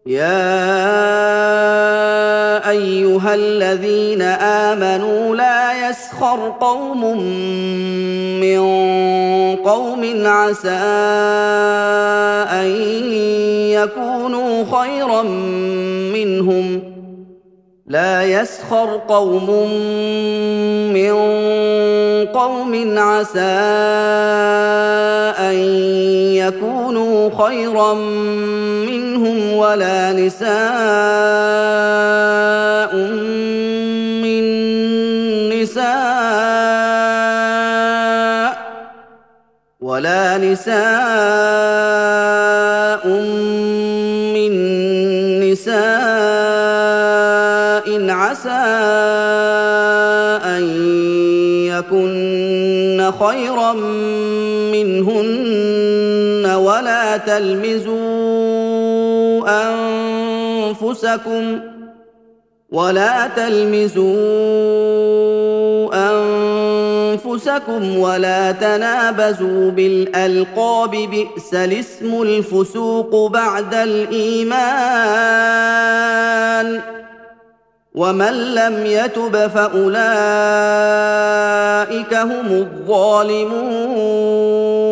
يا ايها الذين امنوا لا يسخر قوم من قوم عسى ان يكونوا خيرا منهم لا يسخر قوم من قوم عسى ان يكونوا خيرا منهم من نساء ولا نساء من نساء عسى أن يكن خيرا منهن ولا تلمزوا أنفسكم ولا تنابزوا بالألقاب بئس الاسم الفسوق بعد الإيمان ومن لم يتب فأولئك هم الظالمون